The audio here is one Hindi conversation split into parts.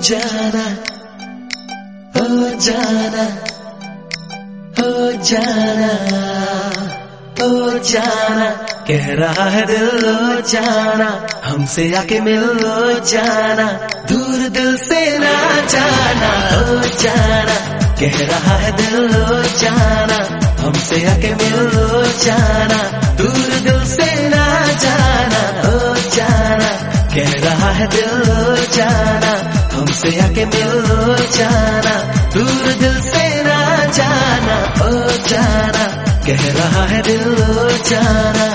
जाना, ओ जाना, ओ जाना, ओ जाना, कह रहा है दिल ओ जाना, हमसे आके मिल लो जाना, दूर दिल से ना जाना। ओ जाना, कह रहा है दिल ओ जाना, हमसे आके मिल लो जाना, दूर दिल से ना जाना। ओ जाना, कह रहा है दिल ओ जाना, हमसे आके मिल लो जाना, दूर दिल से ना जाना। ओ जाना, कह रहा है दिल ओ जाना।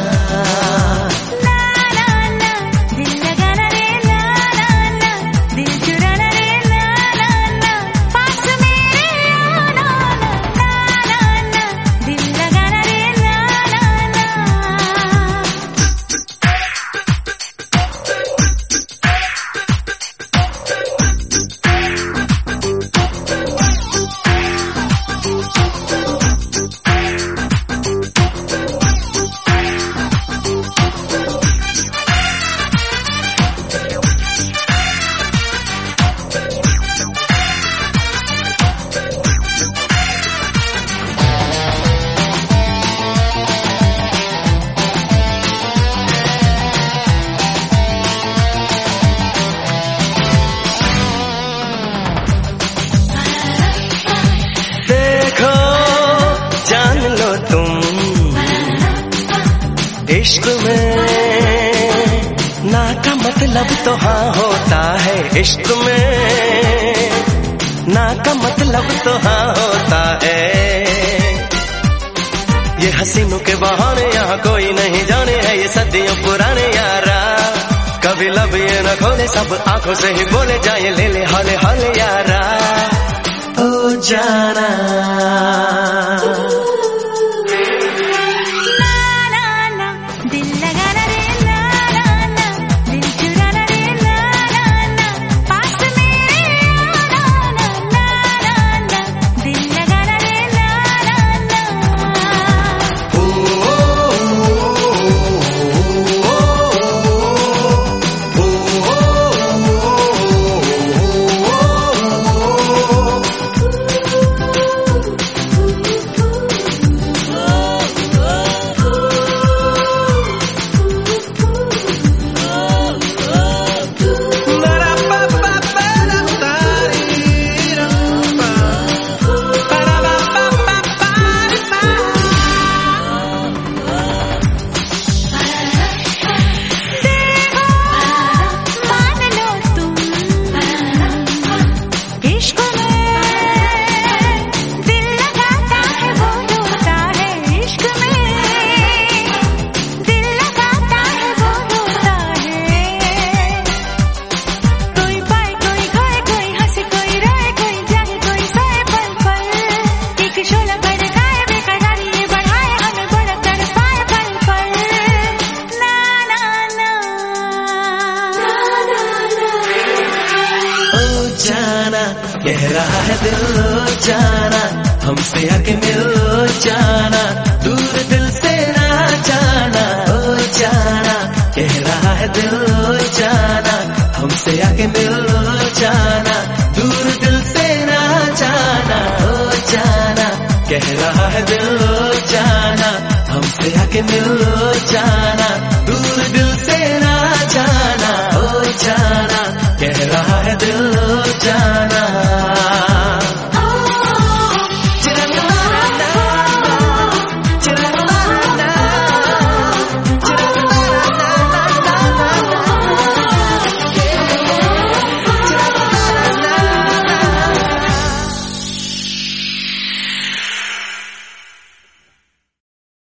इश्क में ना का मतलब तो हाँ होता है, इश्क में ना का मतलब तो हाँ होता है। ये हसीनों के बहाने यहाँ कोई नहीं जाने है, ये सदियों पुराने यारा। कभी लब ये न खोले, सब आंखों से ही बोले जाए, ले ले हौले हौले यारा। ओ जाना, कह रहा है दिल ओ जाना, हमसे आके मिल लो जाना, दूर दिल से ना जाना। ओ जाना, कह रहा है दिल ओ जाना, हमसे आके मिल लो जाना, दूर दिल से ना जाना। ओ जाना, कह रहा है दिल ओ जाना, हमसे आके मिल लो जाना।